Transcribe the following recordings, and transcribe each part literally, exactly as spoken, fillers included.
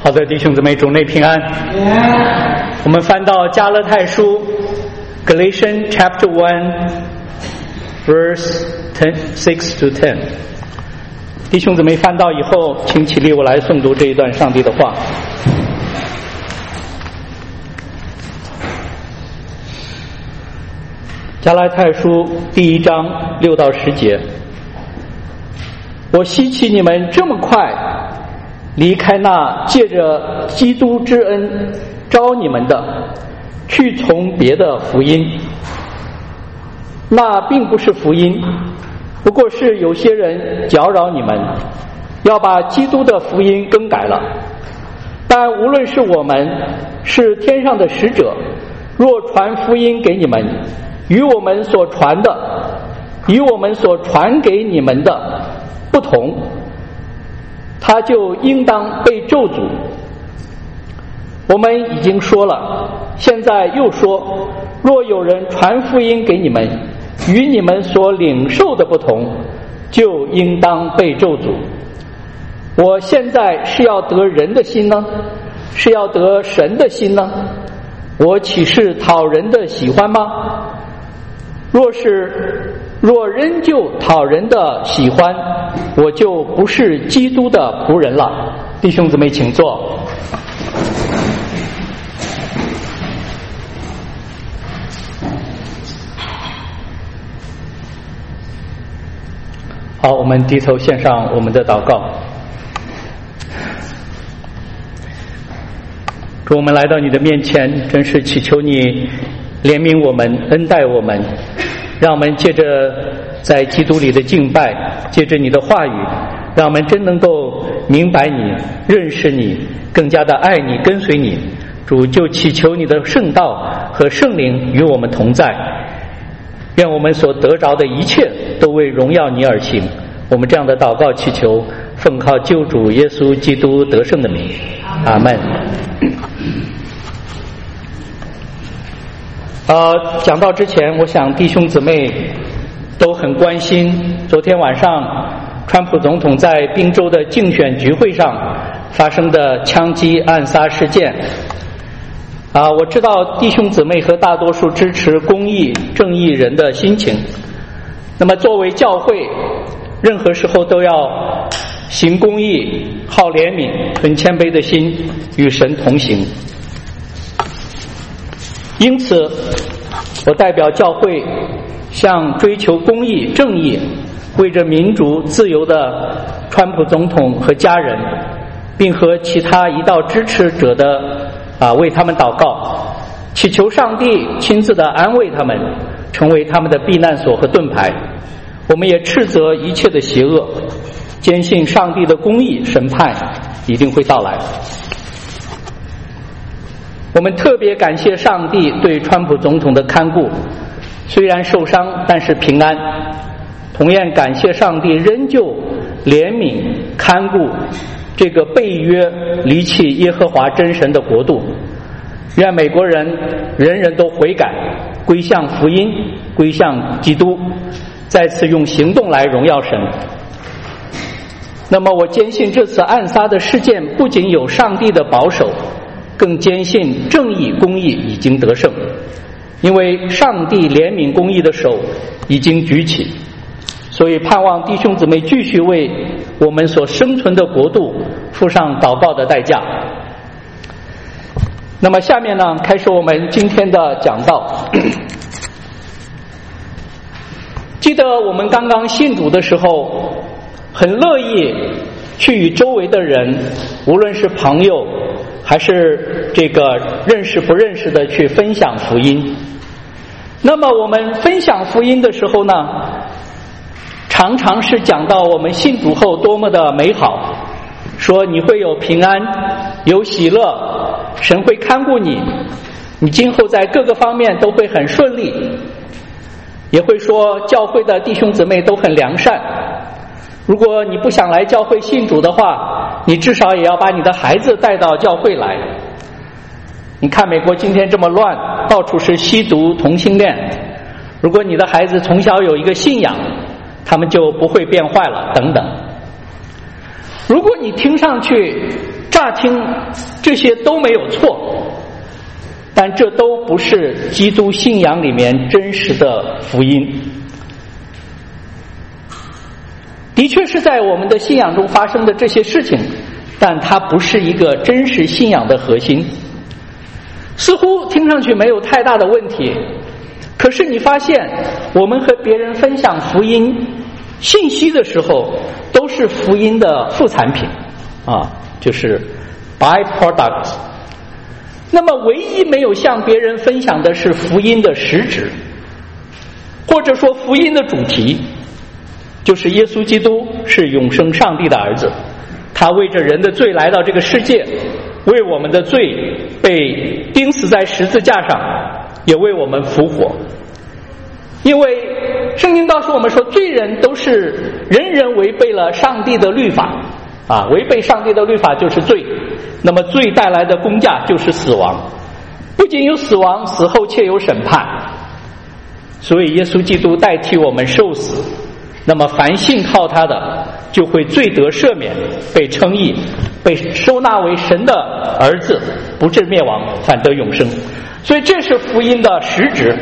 好的，弟兄姊妹，主内平安。我们翻到加拉太书 Galatians chapter one verse ten, six to ten。 弟兄姊妹翻到以后，请起立，我来诵读这一段上帝的话。加拉太书第一章六到十节，我希奇你们这么快离开那借着基督之恩招你们的，去从别的福音。那并不是福音，不过是有些人搅扰你们，要把基督的福音更改了。但无论是我们是天上的使者，若传福音给你们，与我们所传的与我们所传给你们的不同，他就应当被咒诅。我们已经说了，现在又说，若有人传福音给你们，与你们所领受的不同，就应当被咒诅。我现在是要得人的心呢，是要得神的心呢？我岂是讨人的喜欢吗？若是若仍旧讨人的喜欢，我就不是基督的仆人了。弟兄姊妹，请坐。好，我们低头献上我们的祷告。主，我们来到你的面前，真是祈求你怜悯我们，恩待我们，让我们借着在基督里的敬拜，借着你的话语，让我们真能够明白你，认识你，更加的爱你，跟随你。主，就祈求你的圣道和圣灵与我们同在，愿我们所得着的一切都为荣耀你而行。我们这样的祷告祈求，奉靠救主耶稣基督得胜的名，阿们。呃，讲到之前，我想弟兄姊妹都很关心昨天晚上川普总统在宾州的竞选聚会上发生的枪击暗杀事件。啊、呃，我知道弟兄姊妹和大多数支持公义正义人的心情。那么作为教会，任何时候都要行公义，好怜悯，存谦卑的心，与神同行。因此我代表教会向追求公义正义，为着民主自由的川普总统和家人，并和其他一道支持者的啊为他们祷告，祈求上帝亲自的安慰他们，成为他们的避难所和盾牌。我们也斥责一切的邪恶，坚信上帝的公义审判一定会到来。我们特别感谢上帝对川普总统的看顾，虽然受伤，但是平安。同样感谢上帝仍旧怜悯看顾这个被约离弃耶和华真神的国度。愿美国人人人都悔改，归向福音，归向基督，再次用行动来荣耀神。那么我坚信这次暗杀的事件不仅有上帝的保守，更坚信正义公义已经得胜，因为上帝怜悯公义的手已经举起，所以盼望弟兄姊妹继续为我们所生存的国度付上祷告的代价。那么下面呢，开始我们今天的讲道。记得我们刚刚信主的时候，很乐意去与周围的人，无论是朋友还是这个认识不认识的去分享福音。那么我们分享福音的时候呢，常常是讲到我们信主后多么的美好，说你会有平安，有喜乐，神会看顾你，你今后在各个方面都会很顺利。也会说教会的弟兄姊妹都很良善，如果你不想来教会信主的话，你至少也要把你的孩子带到教会来。你看美国今天这么乱，到处是吸毒同性恋，如果你的孩子从小有一个信仰，他们就不会变坏了等等。如果你听上去乍听这些都没有错，但这都不是基督信仰里面真实的福音。的确是在我们的信仰中发生的这些事情，但它不是一个真实信仰的核心。似乎听上去没有太大的问题，可是你发现我们和别人分享福音信息的时候，都是福音的副产品啊，就是 byproduct。那么唯一没有向别人分享的是福音的实质，或者说福音的主题，就是耶稣基督是永生上帝的儿子，他为着人的罪来到这个世界，为我们的罪被钉死在十字架上，也为我们复活。因为圣经告诉我们说，罪人都是人人违背了上帝的律法啊，违背上帝的律法就是罪，那么罪带来的工价就是死亡，不仅有死亡，死后且有审判。所以耶稣基督代替我们受死，那么凡信靠他的就会罪得赦免，被称义，被收纳为神的儿子，不至灭亡，反得永生。所以这是福音的实质。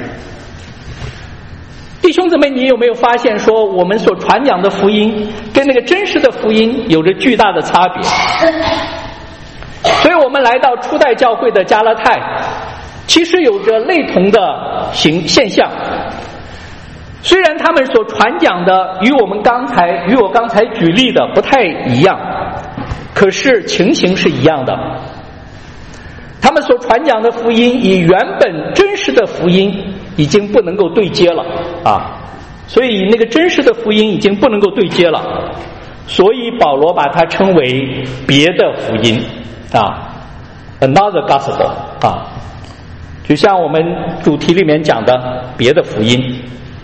弟兄姊妹，你有没有发现说，我们所传讲的福音跟那个真实的福音有着巨大的差别？所以我们来到初代教会的加拉太，其实有着类同的形现象。虽然他们所传讲的与我们刚才与我刚才举例的不太一样，可是情形是一样的。他们所传讲的福音与原本真实的福音已经不能够对接了啊，所以那个真实的福音已经不能够对接了，所以保罗把它称为别的福音啊 ，another gospel 啊，就像我们主题里面讲的别的福音，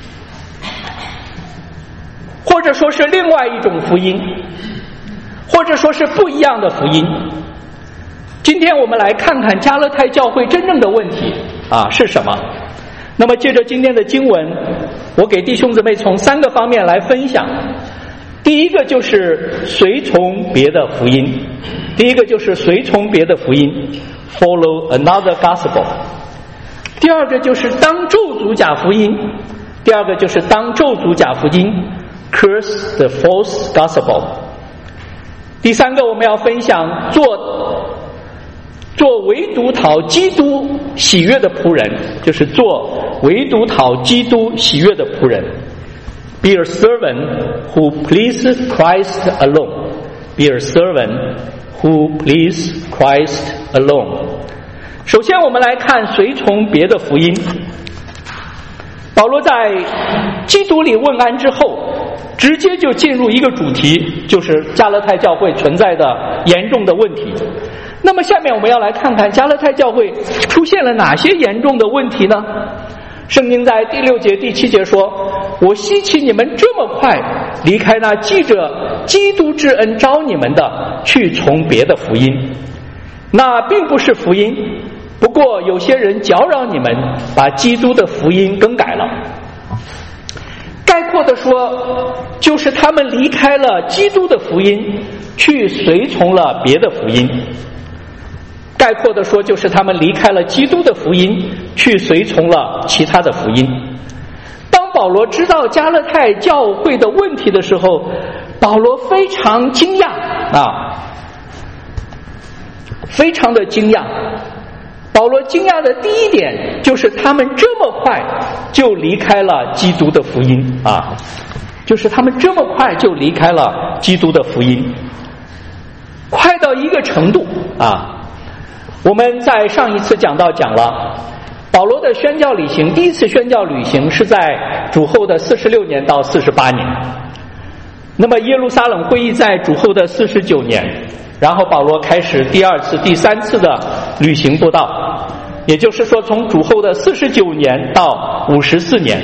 或者说是另外一种福音，或者说是不一样的福音。今天我们来看看加拉太教会真正的问题啊是什么。那么借着今天的经文，我给弟兄姊妹从三个方面来分享。第一个就是随从别的福音，第一个就是随从别的福音 follow another gospel。 第二个就是当咒诅假福音，第二个就是当咒诅假福音 curse the false gospel。 第三个我们要分享做做唯独讨基督喜悦的仆人，就是做唯独讨基督喜悦的仆人。 Be a servant who pleases Christ alone. Be a servant who pleases Christ alone. 首先我们来看随从别的福音。保罗在基督里问安之后，直接就进入一个主题，就是加拉太教会存在的严重的问题。那么下面我们要来看看加拉太教会出现了哪些严重的问题呢？圣经在第六节第七节说，我希奇你们这么快离开那记着基督之恩招你们的，去从别的福音。那并不是福音，不过有些人搅扰你们，把基督的福音更改了。概括的说，就是他们离开了基督的福音，去随从了别的福音。概括的说，就是他们离开了基督的福音，去随从了其他的福音。当保罗知道加拉太教会的问题的时候，保罗非常惊讶啊，非常的惊讶。保罗惊讶的第一点就是他们这么快就离开了基督的福音啊，就是他们这么快就离开了基督的福音，快到一个程度啊。我们在上一次讲到讲了保罗的宣教旅行，第一次宣教旅行是在主后的四十六年到四十八年，那么耶路撒冷会议在主后的四十九年，然后保罗开始第二次第三次的旅行布道，也就是说从主后的四十九年到五十四年。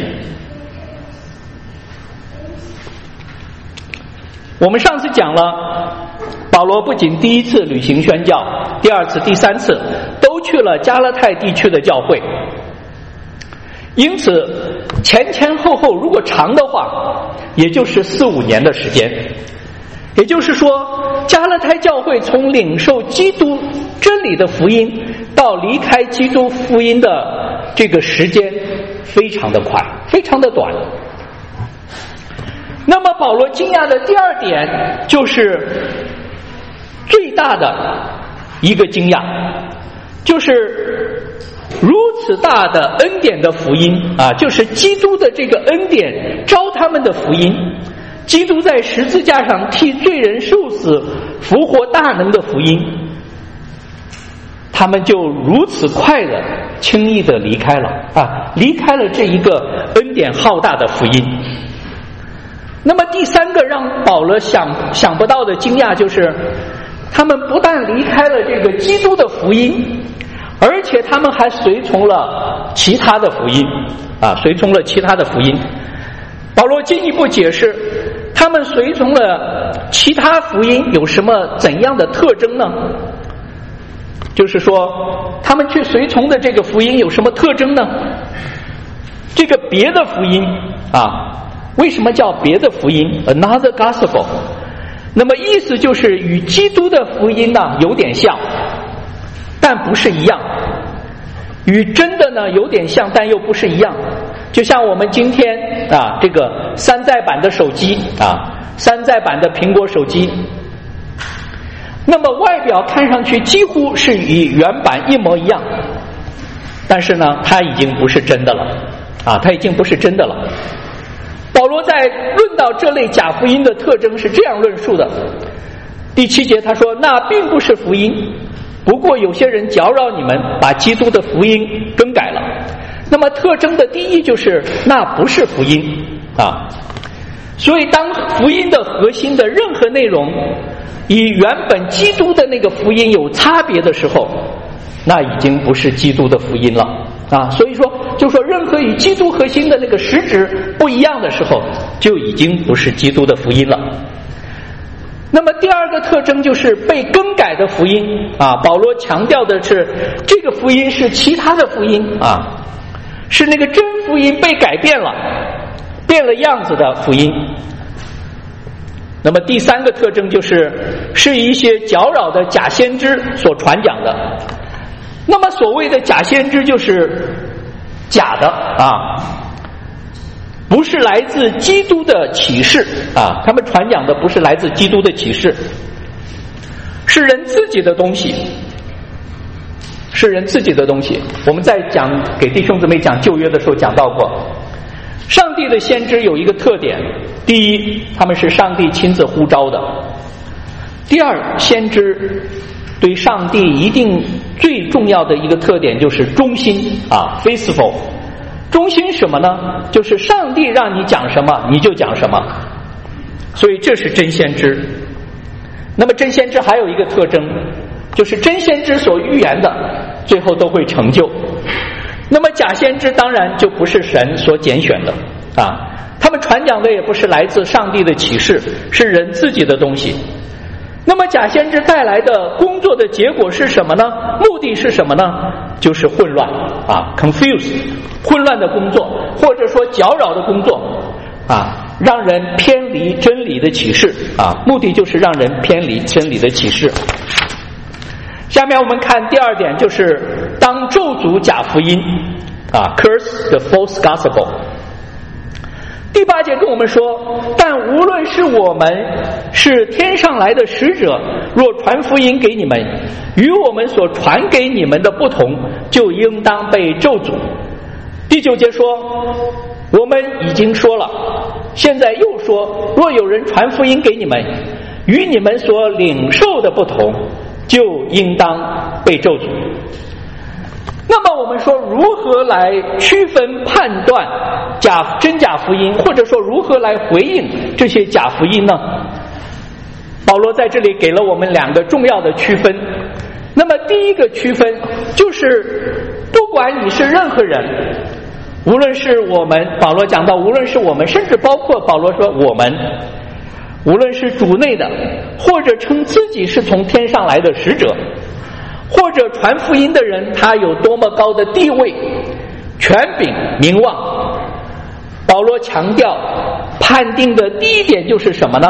我们上次讲了保罗不仅第一次旅行宣教，第二次第三次都去了加拉太地区的教会，因此前前后后如果长的话也就是四五年的时间。也就是说加拉太教会从领受基督真理的福音到离开基督福音的这个时间非常的快，非常的短。那么保罗惊讶的第二点就是最大的一个惊讶，就是如此大的恩典的福音啊，就是基督的这个恩典招他们的福音，基督在十字架上替罪人受死复活大能的福音，他们就如此快的轻易的离开了啊，离开了这一个恩典浩大的福音。那么第三个让保罗想想不到的惊讶就是，他们不但离开了这个基督的福音，而且他们还随从了其他的福音啊，随从了其他的福音。保罗进一步解释，他们随从了其他福音有什么怎样的特征呢？就是说，他们去随从的这个福音有什么特征呢？这个别的福音啊，为什么叫别的福音 ？Another gospel。那么意思就是与基督的福音呢有点像，但不是一样；与真的呢有点像，但又不是一样。就像我们今天啊，这个山寨版的手机啊，山寨版的苹果手机，那么外表看上去几乎是与原版一模一样，但是呢，它已经不是真的了啊，它已经不是真的了。保罗在论到这类假福音的特征是这样论述的，第七节他说：“那并不是福音，不过有些人搅扰你们，把基督的福音更改了。”那么特征的第一就是那不是福音啊。所以当福音的核心的任何内容与原本基督的那个福音有差别的时候，那已经不是基督的福音了啊。所以说就说任何与基督核心的那个实质不一样的时候，就已经不是基督的福音了。那么第二个特征就是被更改的福音啊，保罗强调的是这个福音是其他的福音啊，是那个真福音被改变了，变了样子的福音。那么第三个特征就是是一些搅扰的假先知所传讲的。那么所谓的假先知就是假的啊，不是来自基督的启示啊，他们传讲的不是来自基督的启示，是人自己的东西，是人自己的东西。我们在讲给弟兄姊妹讲旧约的时候讲到过，上帝的先知有一个特点，第一，他们是上帝亲自呼召的；第二，先知对上帝一定最重要的一个特点就是忠心啊 faithful。 忠心什么呢？就是上帝让你讲什么你就讲什么，所以这是真先知。那么真先知还有一个特征，就是真先知所预言的最后都会成就。那么假先知当然就不是神所拣选的啊，他们传讲的也不是来自上帝的启示，是人自己的东西。那么假先知带来的工作的结果是什么呢？目的是什么呢？就是混乱啊 confuse 混乱的工作，或者说搅扰的工作啊，让人偏离真理的启示啊，目的就是让人偏离真理的启示。下面我们看第二点，就是当咒诅假福音啊 curse the false gospel。第八节跟我们说，但无论是我们是天上来的使者，若传福音给你们，与我们所传给你们的不同，就应当被咒诅。第九节说，我们已经说了，现在又说，若有人传福音给你们，与你们所领受的不同，就应当被咒诅。那么我们说如何来区分判断假真假福音，或者说如何来回应这些假福音呢？保罗在这里给了我们两个重要的区分。那么第一个区分就是不管你是任何人，无论是我们，保罗讲到无论是我们，甚至包括保罗说我们，无论是主内的，或者称自己是从天上来的使者，或者传福音的人，他有多么高的地位、权柄、名望，保罗强调判定的第一点就是什么呢？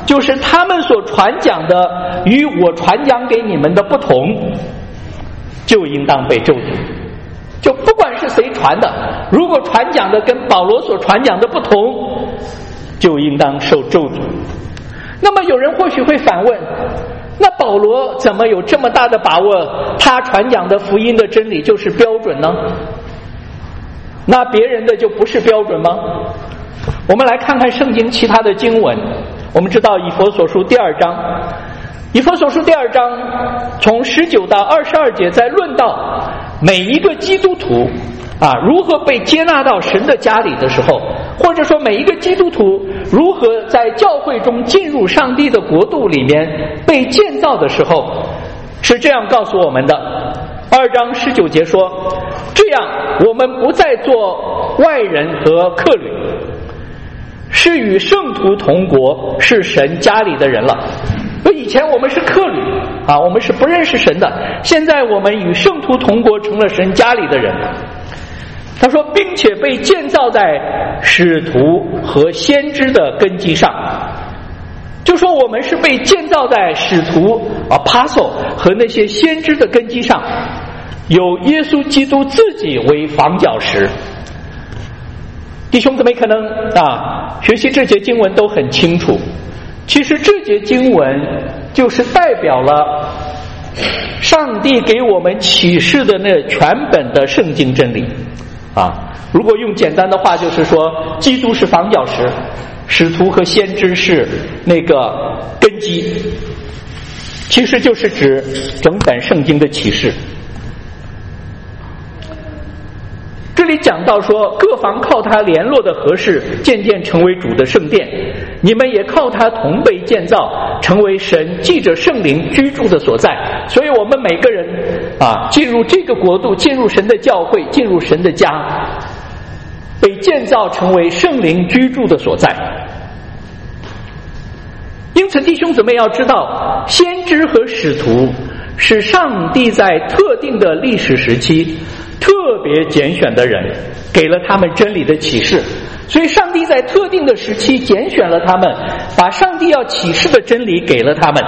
就是他们所传讲的与我传讲给你们的不同，就应当被咒诅。就不管是谁传的，如果传讲的跟保罗所传讲的不同，就应当受咒诅。那么有人或许会反问，那保罗怎么有这么大的把握他传讲的福音的真理就是标准呢？那别人的就不是标准吗？我们来看看圣经其他的经文。我们知道以弗所书第二章，以弗所书第二章从十九到二十二节在论到每一个基督徒啊如何被接纳到神的家里的时候，或者说每一个基督徒如何在教会中进入上帝的国度里面被建造的时候，是这样告诉我们的。二章十九节说，这样我们不再做外人和客旅，是与圣徒同国，是神家里的人了。以前我们是客旅啊，我们是不认识神的，现在我们与圣徒同国，成了神家里的人。他说，并且被建造在使徒和先知的根基上，就说我们是被建造在使徒 apostle 和那些先知的根基上，有耶稣基督自己为房角石。弟兄姊妹可能啊学习这节经文都很清楚，其实这节经文就是代表了上帝给我们启示的那全本的圣经真理啊。如果用简单的话就是说，基督是房角石，使徒和先知是那个根基，其实就是指整本圣经的启示。这里讲到说，各房靠他联络的合适，渐渐成为主的圣殿，你们也靠他同被建造，成为神藉着圣灵居住的所在。所以我们每个人啊，进入这个国度，进入神的教会，进入神的家，被建造成为圣灵居住的所在。因此弟兄姊妹要知道，先知和使徒是上帝在特定的历史时期特别拣选的人，给了他们真理的启示。所以上帝在特定的时期拣选了他们，把上帝要启示的真理给了他们。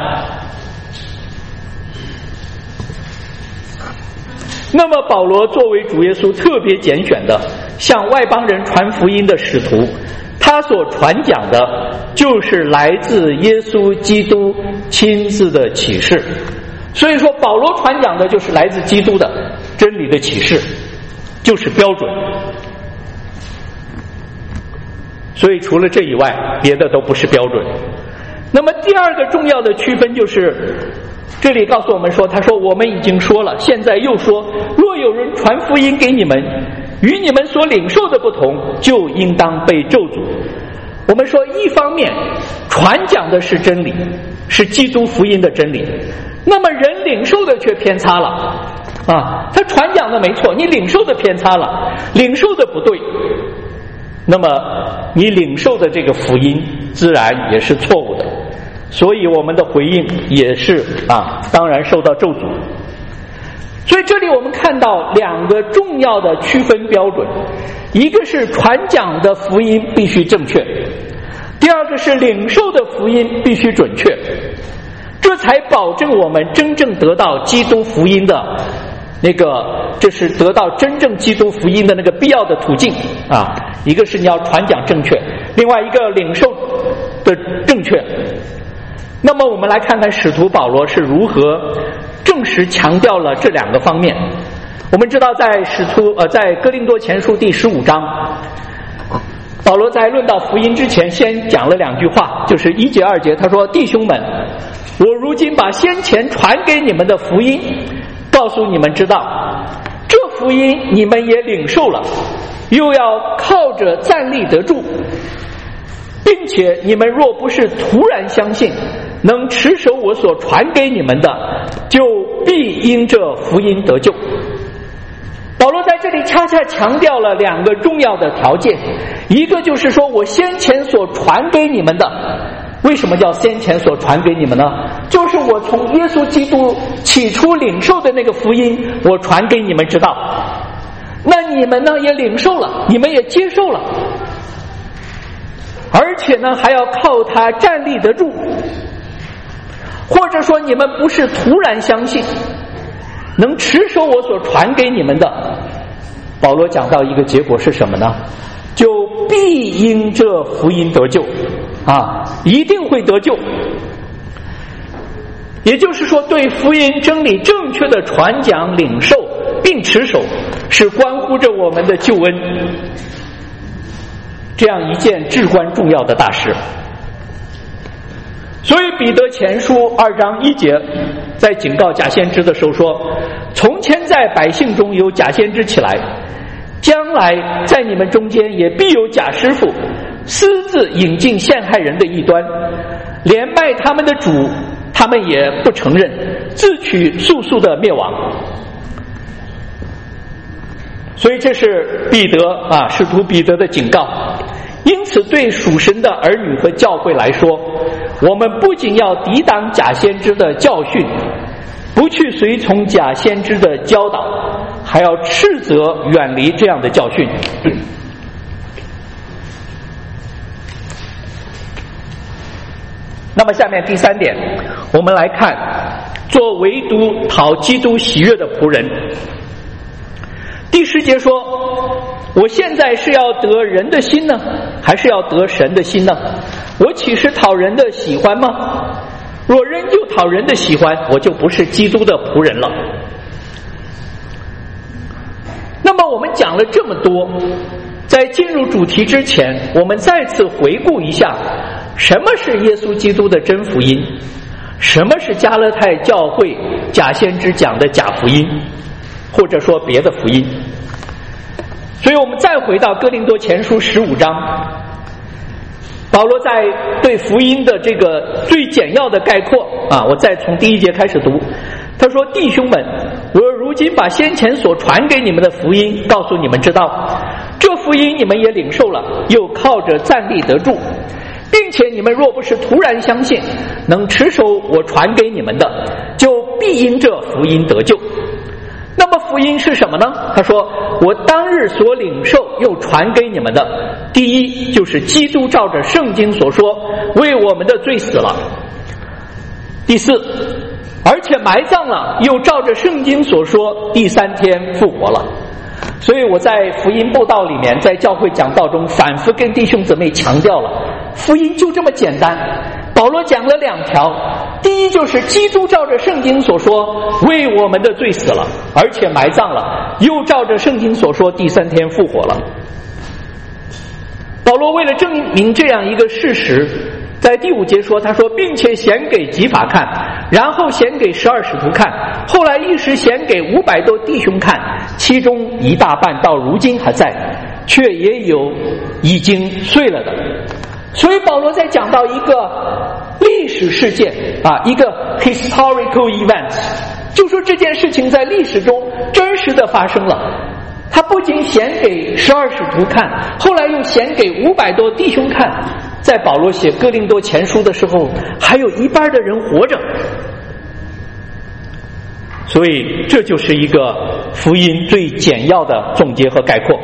那么保罗作为主耶稣特别拣选的向外邦人传福音的使徒，他所传讲的就是来自耶稣基督亲自的启示。所以说保罗传讲的就是来自基督的真理的启示，就是标准。所以除了这以外，别的都不是标准。那么第二个重要的区分就是，这里告诉我们说，他说我们已经说了，现在又说，若有人传福音给你们，与你们所领受的不同，就应当被咒诅。我们说一方面传讲的是真理，是基督福音的真理，那么人领受的却偏差了啊！他传讲的没错，你领受的偏差了，领受的不对，那么你领受的这个福音自然也是错误的，所以我们的回应也是啊，当然受到咒诅。所以这里我们看到两个重要的区分标准，一个是传讲的福音必须正确，第二个是领受的福音必须准确，这才保证我们真正得到基督福音的那个，这是得到真正基督福音的那个必要的途径啊。一个是你要传讲正确，另外一个领受的正确。那么我们来看看使徒保罗是如何证实强调了这两个方面。我们知道在使徒呃在哥林多前书第十五章，保罗在论到福音之前先讲了两句话，就是一节二节，他说，弟兄们，我如今把先前传给你们的福音告诉你们知道，这福音你们也领受了，又要靠着站立得住，并且你们若不是突然相信，能持守我所传给你们的，就必因这福音得救。保罗在这里恰恰强调了两个重要的条件，一个就是说我先前所传给你们的，为什么叫先前所传给你们呢？就是我从耶稣基督起初领受的那个福音，我传给你们知道，那你们呢也领受了，你们也接受了而且呢还要靠它站立得住。或者说你们不是突然相信，能持守我所传给你们的。保罗讲到一个结果是什么呢？就必因这福音得救啊，一定会得救。也就是说，对福音真理正确的传讲、领受并持守，是关乎着我们的救恩，这样一件至关重要的大事。所以彼得前书二章一节在警告假先知的时候说，从前在百姓中有假先知起来，将来在你们中间也必有假师傅，私自引进陷害人的异端，连卖他们的主他们也不承认，自取速速的灭亡。所以这是彼得啊，使徒彼得的警告。因此对属神的儿女和教会来说，我们不仅要抵挡假先知的教训，不去随从假先知的教导，还要斥责远离这样的教训。那么下面第三点，我们来看做唯独讨基督喜悦的仆人。第十节说，我现在是要得人的心呢，还是要得神的心呢？我岂是讨人的喜欢吗？若仍旧讨人的喜欢，我就不是基督的仆人了。那么我们讲了这么多，在进入主题之前，我们再次回顾一下，什么是耶稣基督的真福音，什么是加勒泰教会假先知讲的假福音，或者说别的福音。所以我们再回到哥林多前书十五章，保罗在对福音的这个最简要的概括啊，我再从第一节开始读。他说，弟兄们，我如今把先前所传给你们的福音告诉你们知道，这福音你们也领受了，又靠着站立得住，并且你们若不是突然相信，能持守我传给你们的，就必因这福音得救。那么福音是什么呢？他说，我当日所领受又传给你们的，第一就是基督照着圣经所说为我们的罪死了，第四，而且埋葬了，又照着圣经所说第三天复活了。所以我在福音布道里面，在教会讲道中反复跟弟兄姊妹强调了，福音就这么简单。保罗讲了两条，第一就是基督照着圣经所说为我们的罪死了，而且埋葬了，又照着圣经所说第三天复活了。保罗为了证明这样一个事实，在第五节说，他说，并且显给基法看，然后显给十二使徒看，后来一时显给五百多弟兄看，其中一大半到如今还在，却也有已经碎了的。所以保罗在讲到一个历史事件啊，一个 historical event， 就说这件事情在历史中真实的发生了。他不仅显给十二使徒看，后来又显给五百多弟兄看。在保罗写哥林多前书的时候，还有一半的人活着。所以这就是一个福音最简要的总结和概括。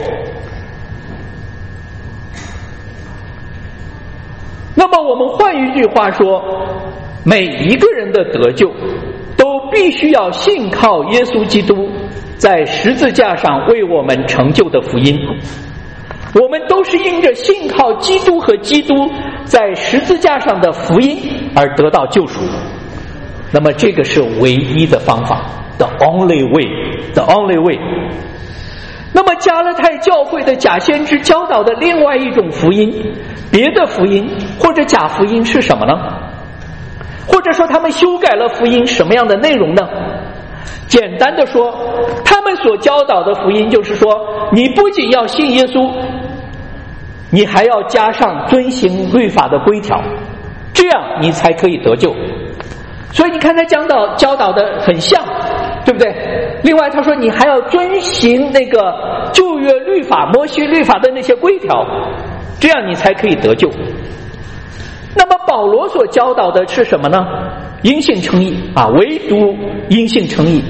那么我们换一句话说，每一个人的得救都必须要信靠耶稣基督在十字架上为我们成就的福音。我们都是因着信靠基督和基督在十字架上的福音而得到救赎。那么这个是唯一的方法， the only way the only way。 那么加勒泰教会的假先知教导的另外一种福音，别的福音或者假福音是什么呢？或者说他们修改了福音什么样的内容呢？简单的说，他们所教导的福音就是说，你不仅要信耶稣，你还要加上遵行律法的规条，这样你才可以得救。所以你看他讲导教导的很像，对不对？另外他说你还要遵行那个旧约律法摩西律法的那些规条，这样你才可以得救。那么保罗所教导的是什么呢？因信称义啊，唯独因信称义，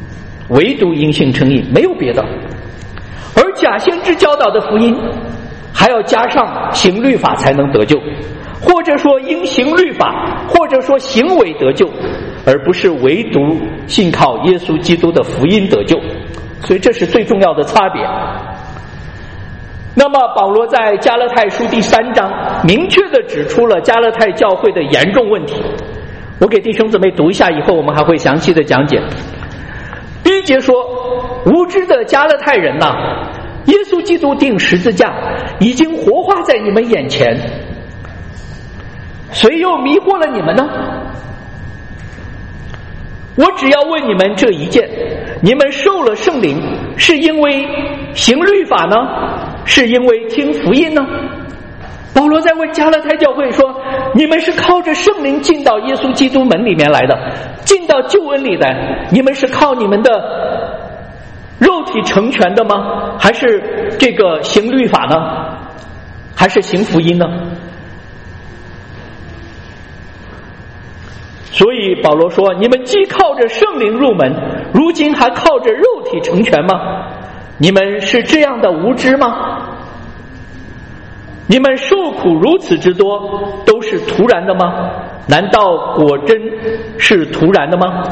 唯独因信称义，没有别的。而假先知教导的福音还要加上行律法才能得救，或者说因行律法，或者说行为得救，而不是唯独信靠耶稣基督的福音得救。所以这是最重要的差别。那么保罗在加拉太书第三章明确地指出了加拉太教会的严重问题。我给弟兄姊妹读一下，以后我们还会详细的讲解。第一节说，无知的加拉太人呐、啊，耶稣基督钉十字架已经活化在你们眼前，谁又迷惑了你们呢？我只要问你们这一件，你们受了圣灵是因为行律法呢，是因为听福音呢？保罗在问加拉太教会说，你们是靠着圣灵进到耶稣基督门里面来的，进到救恩里来，你们是靠你们的肉体成全的吗？还是这个行律法呢？还是行福音呢？所以保罗说，你们既靠着圣灵入门，如今还靠着肉体成全吗？你们是这样的无知吗？你们受苦如此之多，都是突然的吗？难道果真是突然的吗？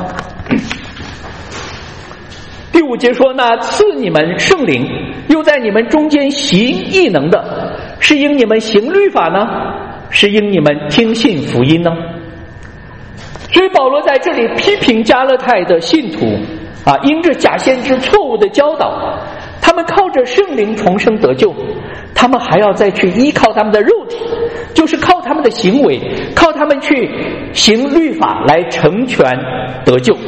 第五节说，那赐你们圣灵又在你们中间行异能的，是因你们行律法呢，是因你们听信福音呢？所以保罗在这里批评加拉太的信徒啊，因着假先知错误的教导，他们靠着圣灵重生得救，他们还要再去依靠他们的肉体，就是靠他们的行为，靠他们去行律法来成全得救。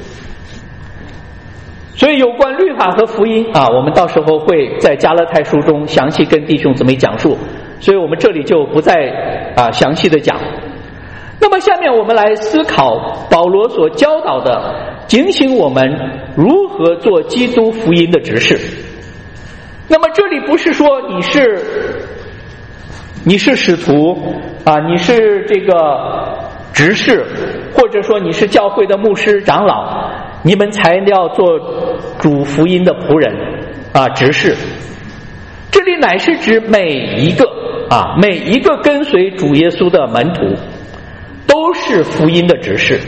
所以有关律法和福音啊，我们到时候会在加拉太书中详细跟弟兄姊妹讲述，所以我们这里就不再啊详细的讲。那么下面我们来思考保罗所教导的，警醒我们如何做基督福音的执事。那么这里不是说你是你是使徒啊，你是这个执事，或者说你是教会的牧师长老，你们才要做主福音的仆人啊执事。这里乃是指每一个啊每一个跟随主耶稣的门徒都是福音的执事。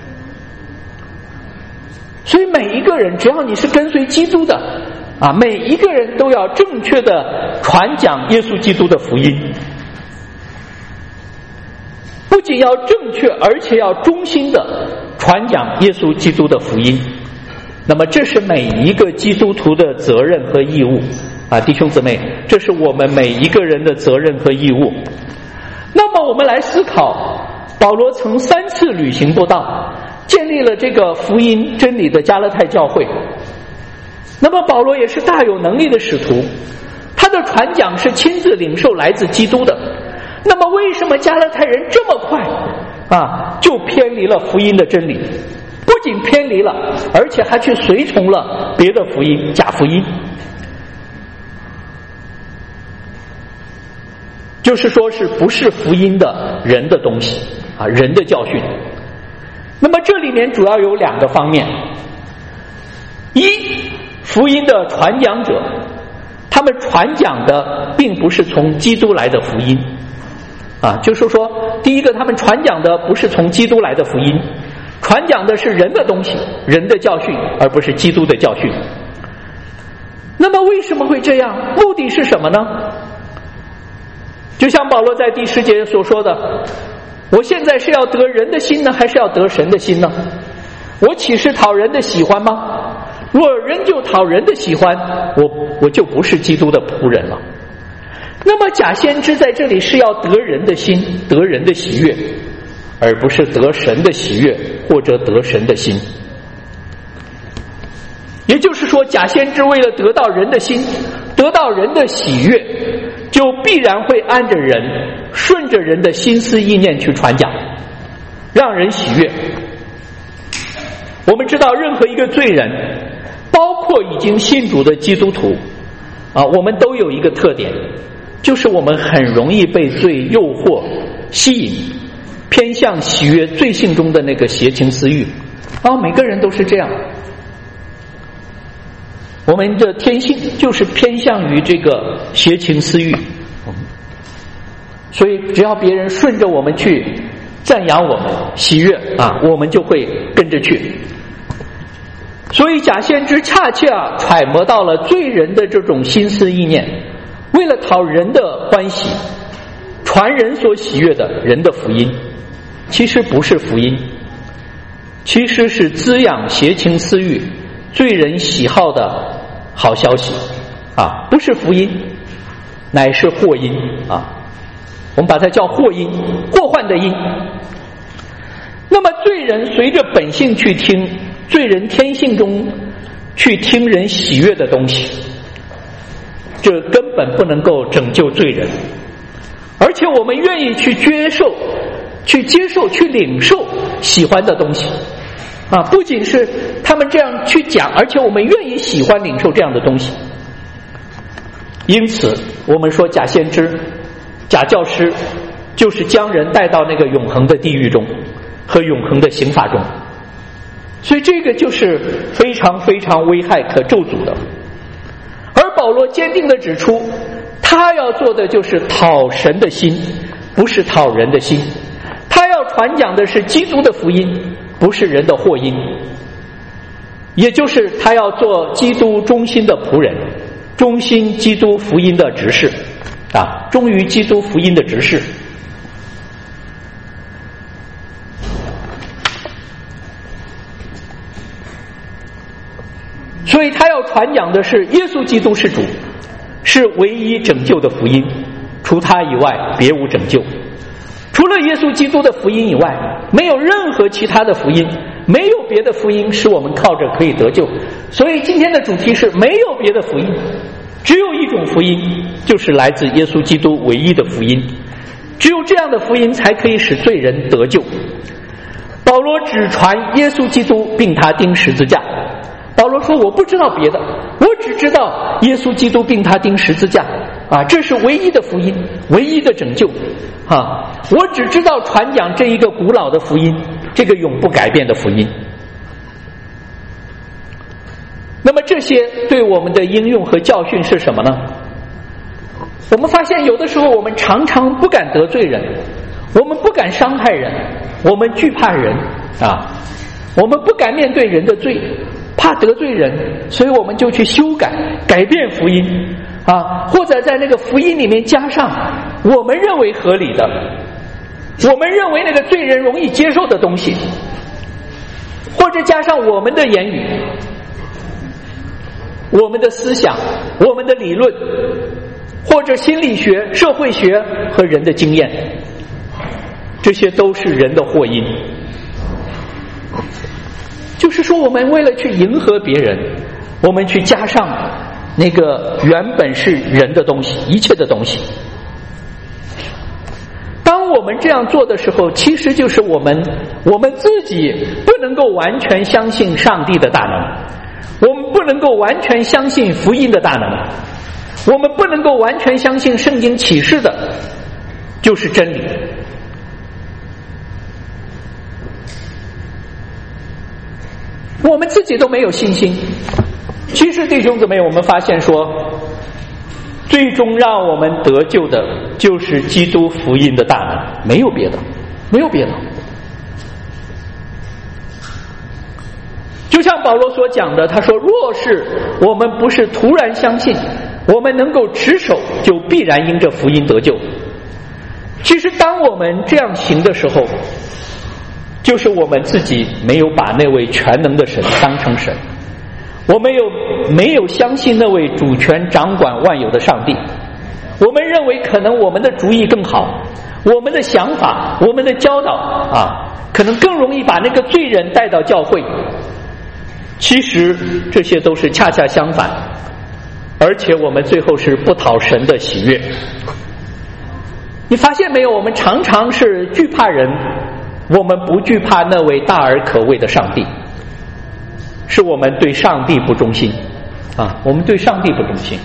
所以每一个人，只要你是跟随基督的啊，每一个人都要正确的传讲耶稣基督的福音，不仅要正确，而且要忠心的传讲耶稣基督的福音。那么这是每一个基督徒的责任和义务啊，弟兄姊妹，这是我们每一个人的责任和义务。那么我们来思考，保罗曾三次旅行布道，建立了这个福音真理的加拉太教会。那么保罗也是大有能力的使徒，他的传讲是亲自领受来自基督的。那么为什么加拉太人这么快啊就偏离了福音的真理？不仅偏离了，而且还去随从了别的福音，假福音。就是说是不是福音的人的东西啊，人的教训。那么这里面主要有两个方面：一，福音的传讲者，他们传讲的并不是从基督来的福音啊，就是说，第一个，他们传讲的不是从基督来的福音，传讲的是人的东西，人的教训，而不是基督的教训。那么为什么会这样？目的是什么呢？就像保罗在第十节所说的，我现在是要得人的心呢，还是要得神的心呢？我岂是讨人的喜欢吗？若人就讨人的喜欢，我我就不是基督的仆人了。那么假先知在这里是要得人的心，得人的喜悦，而不是得神的喜悦或者得神的心。也就是说，假先知为了得到人的心，得到人的喜悦，就必然会按着人，顺着人的心思意念去传讲，让人喜悦。我们知道，任何一个罪人，包括已经信主的基督徒啊，我们都有一个特点，就是我们很容易被罪诱惑吸引，偏向喜悦罪性中的那个邪情私欲啊，每个人都是这样。我们的天性就是偏向于这个邪情私欲所以只要别人顺着我们去赞扬我们喜悦啊，我们就会跟着去。所以假先知恰恰揣摩到了罪人的这种心思意念，为了讨人的欢喜，传人所喜悦的人的福音，其实不是福音，其实是滋养邪情私欲罪人喜好的好消息啊，不是福音，乃是祸因啊。我们把它叫祸因，祸患的因。那么罪人随着本性去听，罪人天性中去听人喜悦的东西，这根本不能够拯救罪人。而且我们愿意去接受去接受去领受喜欢的东西啊，不仅是他们这样去讲，而且我们愿意喜欢领受这样的东西。因此我们说假先知假教师就是将人带到那个永恒的地狱中和永恒的刑罚中，所以这个就是非常非常危害可咒诅的。而保罗坚定地指出，他要做的就是讨神的心，不是讨人的心。他要传讲的是基督的福音，不是人的祸因。也就是他要做基督忠心的仆人，忠心基督福音的执事啊，忠于基督福音的执事。所以他要传讲的是耶稣基督是主，是唯一拯救的福音，除他以外别无拯救。除了耶稣基督的福音以外，没有任何其他的福音，没有别的福音使我们靠着可以得救。所以今天的主题是没有别的福音，只有一种福音，就是来自耶稣基督唯一的福音。只有这样的福音才可以使罪人得救。保罗只传耶稣基督并他钉十字架。保罗说，我不知道别的，我只知道耶稣基督并他钉十字架啊，这是唯一的福音，唯一的拯救啊！我只知道传讲这一个古老的福音，这个永不改变的福音。那么这些对我们的应用和教训是什么呢？我们发现有的时候我们常常不敢得罪人，我们不敢伤害人，我们惧怕人啊，我们不敢面对人的罪，怕得罪人，所以我们就去修改改变福音啊，或者在那个福音里面加上我们认为合理的，我们认为那个罪人容易接受的东西，或者加上我们的言语，我们的思想，我们的理论，或者心理学、社会学和人的经验，这些都是人的祸因。就是说我们为了去迎合别人，我们去加上那个原本是人的东西，一切的东西。当我们这样做的时候，其实就是我们我们自己不能够完全相信上帝的大能，我们不能够完全相信福音的大能，我们不能够完全相信圣经启示的就是真理。我们自己都没有信心。其实弟兄姊妹，我们发现说，最终让我们得救的就是基督福音的大能，没有别的，没有别的。就像保罗所讲的，他说，若是我们不是突然相信，我们能够持守，就必然因着福音得救。其实当我们这样行的时候，就是我们自己没有把那位全能的神当成神，我们有没有相信那位主权掌管万有的上帝，我们认为可能我们的主意更好，我们的想法，我们的教导啊，可能更容易把那个罪人带到教会。其实这些都是恰恰相反，而且我们最后是不讨神的喜悦。你发现没有，我们常常是惧怕人，我们不惧怕那位大而可畏的上帝，是我们对上帝不忠心啊！我们对上帝不忠心。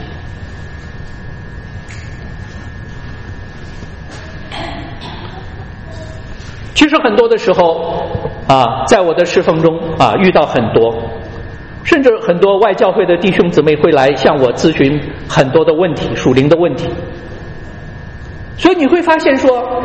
其实很多的时候啊，在我的侍奉中啊，遇到很多，甚至很多外教会的弟兄姊妹会来向我咨询很多的问题，属灵的问题。 所以你会发现说，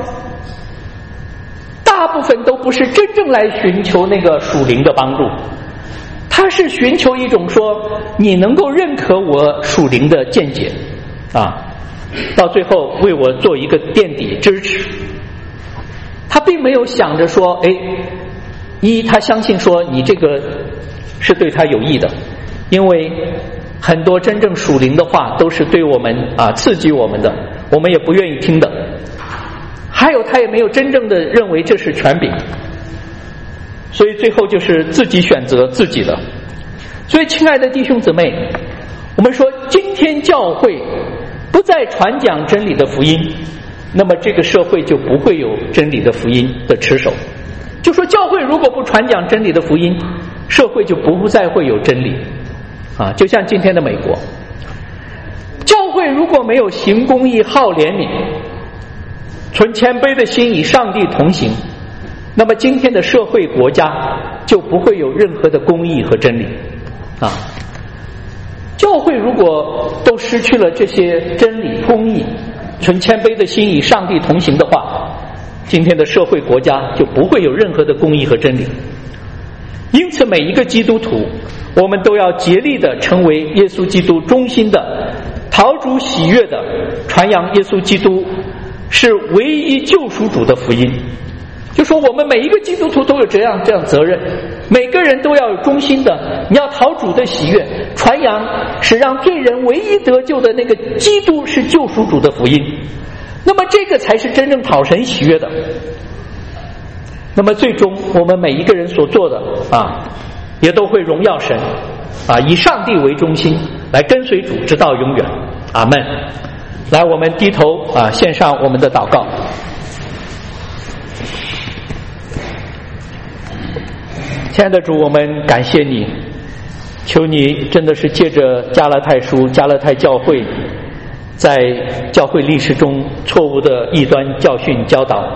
大部分都不是真正来寻求那个属灵的帮助，他是寻求一种说你能够认可我属灵的见解啊，到最后为我做一个垫底支持。他并没有想着说，哎，一他相信说你这个是对他有益的，因为很多真正属灵的话都是对我们啊刺激我们的，我们也不愿意听的。还有他也没有真正的认为这是权柄，所以最后就是自己选择自己的。所以亲爱的弟兄姊妹，我们说今天教会不再传讲真理的福音，那么这个社会就不会有真理的福音的持守。就说教会如果不传讲真理的福音，社会就不再会有真理啊。就像今天的美国，教会如果没有行公义、好怜悯、存谦卑的心，与上帝同行，那么今天的社会国家就不会有任何的公义和真理啊。教会如果都失去了这些真理、公义、存谦卑的心，与上帝同行的话，今天的社会国家就不会有任何的公义和真理。因此每一个基督徒，我们都要竭力的成为耶稣基督忠心的、讨主喜悦的传扬耶稣基督是唯一救赎主的福音。就说我们每一个基督徒都有这样这样责任，每个人都要有忠心的，你要讨主的喜悦，传扬是让罪人唯一得救的那个基督是救赎主的福音，那么这个才是真正讨神喜悦的。那么最终我们每一个人所做的啊，也都会荣耀神啊，以上帝为中心来跟随主直到永远。阿们。来，我们低头啊，献上我们的祷告。亲爱的主，我们感谢你，求你真的是借着加拉太书、加拉太教会在教会历史中错误的异端教训教导，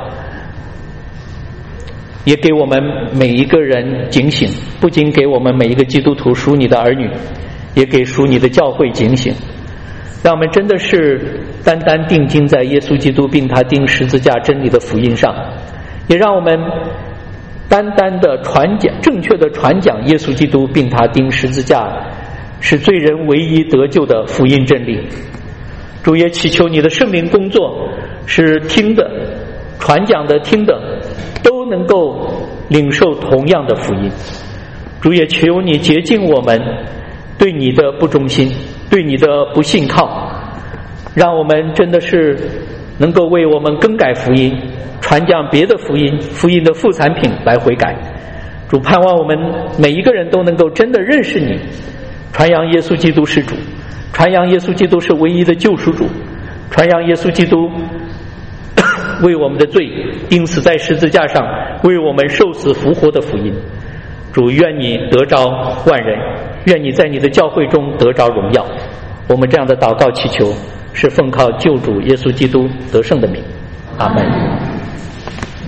也给我们每一个人警醒，不仅给我们每一个基督徒属你的儿女，也给属你的教会警醒，让我们真的是单单定睛在耶稣基督并他钉十字架真理的福音上，也让我们单单的传讲，正确的传讲耶稣基督并他钉十字架是罪人唯一得救的福音真理。主也祈求你的圣灵工作，使听的、传讲的、听的都能够领受同样的福音。主也求你洁净我们对你的不忠心，对你的不信靠，让我们真的是能够为我们更改福音，传讲别的福音，福音的副产品来悔改。主盼望我们每一个人都能够真的认识你，传扬耶稣基督是主，传扬耶稣基督是唯一的救赎主，传扬耶稣基督为我们的罪钉死在十字架上，为我们受死复活的福音。主，愿你得着万人，愿你在你的教会中得着荣耀。我们这样的祷告祈求，是奉靠救主耶稣基督得胜的名。阿们。